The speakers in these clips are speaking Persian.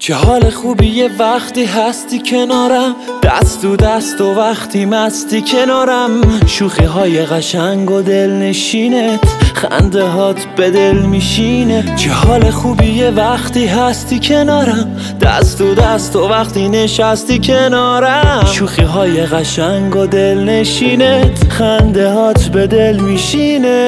چه حال خوبیه وقتی هستی کنارم، دست تو دست و وقتی مستی کنارم. شوخی های قشنگ و دلنشینت، خنده هات به دل میشینه. چه حال خوبیه وقتی هستی کنارم، دست تو دست و وقتی نشستی کنارم. شوخی های قشنگ و دلنشینت، خنده هات به دل میشینه.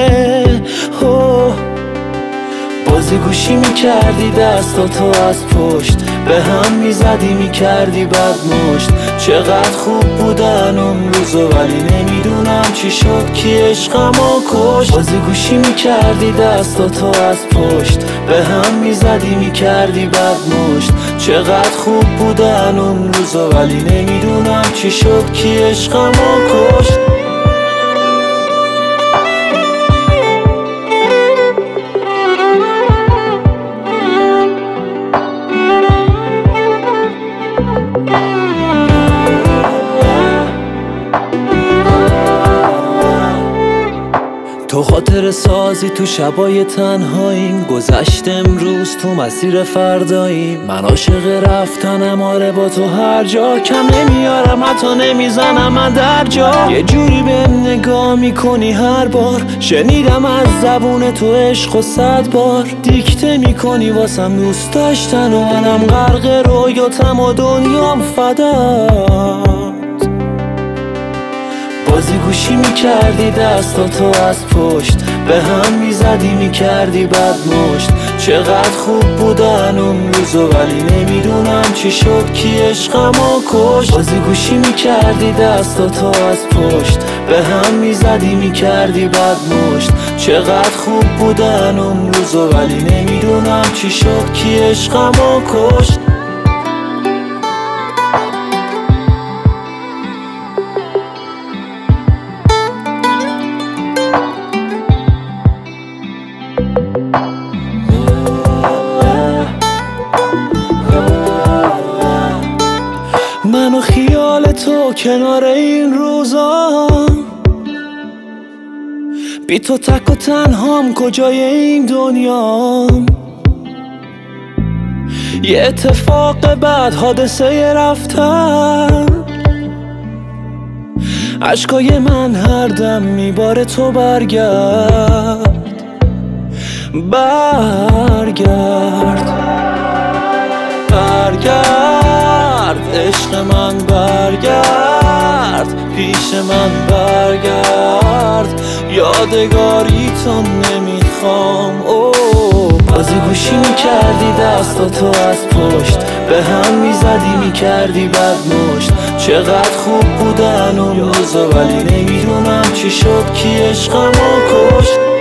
بازی گوشی میکردی دستاتو از پشت، به هم میزدی میکردی بد مشت. چقدر خوب بودن اون روزا، ولی نمیدونم چی شد کی عشقمو کشت. بازی گوشی میکردی دستاتو از پشت، به هم میزدی میکردی بد مشت. چقدر خوب بودن اون روزا، ولی نمیدونم چی شد کی عشقمو کشت. تو خاطر سازی تو شبای تنهاییم، گذشت امروز تو مسیر فرداییم. من عاشق رفتنم، آره با تو هر جا، کم نمیارم حتی نمیزنم من در جا. یه جوری بهم نگاه میکنی هر بار، شنیدم از زبون تو عشق و 100 بار دیکته میکنی واسم دوست داشتن و منم غرق رویاتم و دنیام فدا. بازی گوشی میکردی دستاتو از پشت، به هم میزدی میکردی بد مشت. چقدر خوب بودن اون روزا، ولی نمیدونم چی شد کی عشقمو کشت. بازی گوشی میکردی دستاتو از پشت، به هم میزدی میکردی بد مشت. چقدر خوب بودن اون روزا، ولی نمیدونم چی شد کی عشقمو کشت. من و خیال تو کنار این روزا، بی تو تک و تنهام کجای این دنیا. یه اتفاق بعد حادثه رفتن، عشقای من هر دم میباره تو برگرد. عشق من برگرد، پیش من برگرد. یادگاری تو نمیخوام. بازی گوشی میکردی دستاتو از پشت، به هم میزدی میکردی بد مشت. چقدر خوب بودن اون روزا، ولی نمیدونم چی شد کی عشقمو کشت.